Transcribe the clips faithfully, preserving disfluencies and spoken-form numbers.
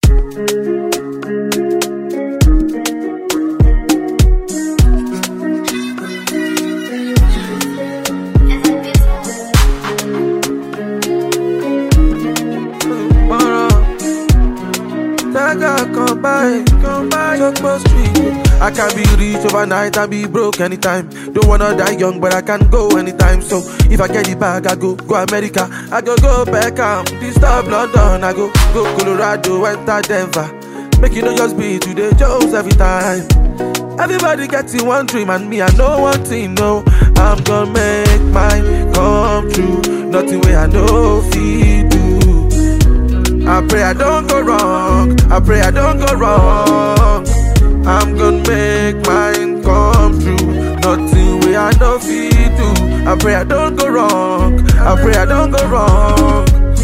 Come by, come by, Jogbo Street. I can be rich overnight and be broke anytime. Don't wanna die young, but I can go anytime. So if I get it back, I go go America. I go go Beckham, disturb London. I go go Colorado, enter Denver. Make you know just be today, Jones every time. Everybody getting one dream and me I know one thing. No, I'm gonna make mine come true. Nothing way I know feed do. I pray I don't go wrong. I pray I don't go wrong. I'm gonna make mine come true. Nothing way I know feed do. I pray I don't go wrong. I pray I don't go wrong.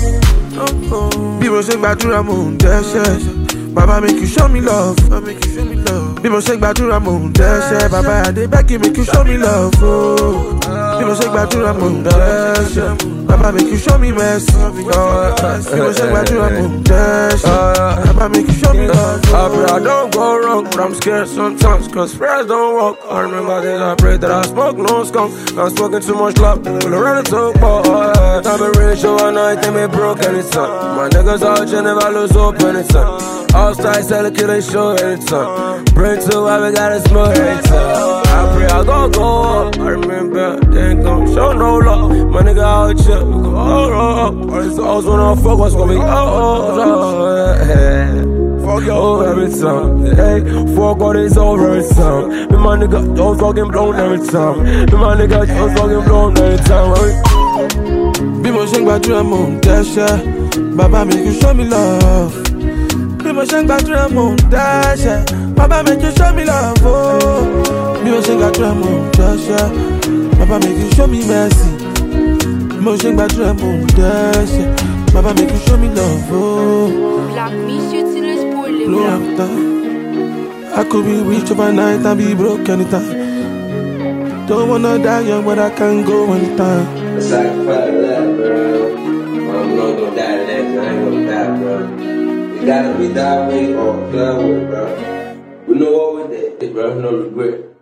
People say gbàdúrà mò ń dẹ́ṣẹ̀. Baba make you show me love. Baba make you show me love. People say gbàdúrà mò ń dẹ́ṣẹ̀. Baba I dey beg you make you show me love. Oh. People say gbàdúrà mò ń dẹ́ṣẹ̀. Baba make you show me mercy. People say gbàdúrà mò ń dẹ́ṣẹ̀. Baba make you show me love. I pray I don't go wrong, but I'm scared sometimes, cause prayers don't work. I remember days I prayed that I smoke no skunk. I'm smoking too much love, will around the talk, boy. I've been really sure I know it ain't me broke anytime. My niggas out here never lose hope anytime. Outside selling killing show anytime. Bring to why we gotta smoke anytime. I pray I go go up. I remember they ain't gon' show no love. My nigga out here, we go all up. All these hoes wanna fuck us, gonna be oh oh oh yeah. Fuck yo every time, hey. Fuck all this over every time. Me my nigga don't fucking blown every time. Me my nigga don't fucking blown every time. Be mo sheng gbàdúrà mò ń dẹ́ṣẹ̀. Baba make you show me love. Be mo sheng gbàdúrà mò ń dẹ́ṣẹ̀. Baba make you show me love. Oh. Be mo sheng gbàdúrà mò ń dẹ́ṣẹ̀. Baba make you show me mercy. Be mo sheng gbàdúrà mò ń dẹ́ṣẹ̀. Baba make you show me love. Oh. Black Monsieur Tillis pour les Blow after. I could be rich overnight and be broke anytime. Don't wanna die young, but I can go anytime. It's like fuck that, bro. I'm not gonna die next. I ain't gonna die, bro. You gotta be that way or that way, bro. We know what we did, bro. No regret.